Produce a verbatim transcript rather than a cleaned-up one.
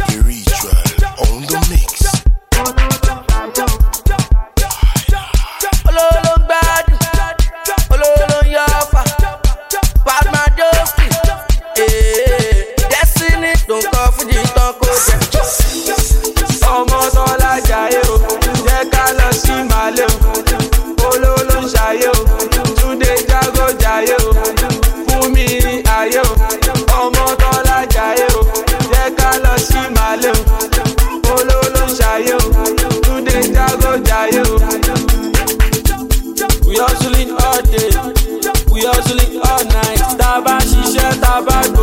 Spiritual on the mix. Ololo gbadu, ololo yafa, Padma Joski, eh, Destiny don't call for the talk over. Ọmọ tọ́lá jayé o, jẹ́ ká lọ sí Màlẹ́ o, ololo ń ṣayé o, Túndé Jágó jayé o, fún mi ní ayé o, ọmọ tọ́lá jayé o, jẹ́ ká lọ sí Màlẹ́ o, ololo ń ṣayé o, Túndé Jágó jayé o. We hustling all day, we hustling all night. Tá bá ṣiṣẹ́, tá bá gbọ́.